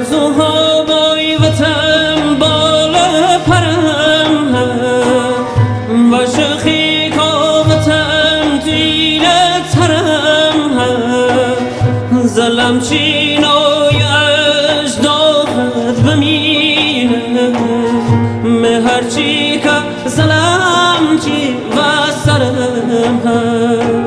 زهابای وطن بالا پرم و شخی کا وطن دیل ترم زلم چینای اجداد بمینه مهرچی که زلم چی و سرم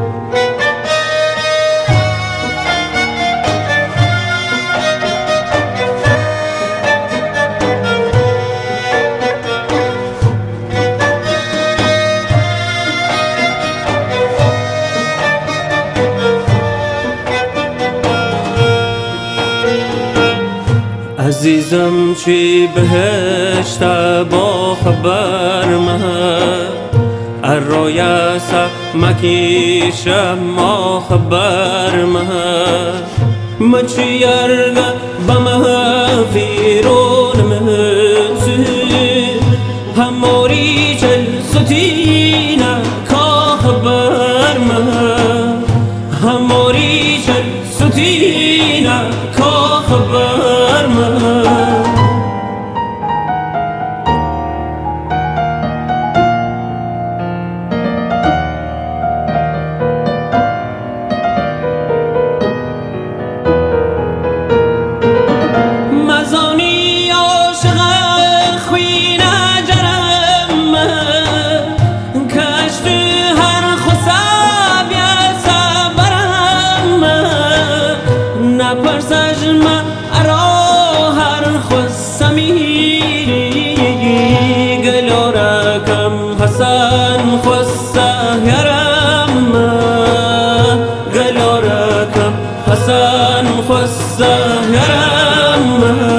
عزیزم چی بهشت با خبر مه الرایس مکیش ما خبر مه مچی یرگ بمه فیرون مهتی هموری چل ستینه کا خبر مه هموری چل ستینه کا خبر مه پرسجم ارا هر خسمی گلورکم حسن خسته یارم گلورکم حسن خسته یارم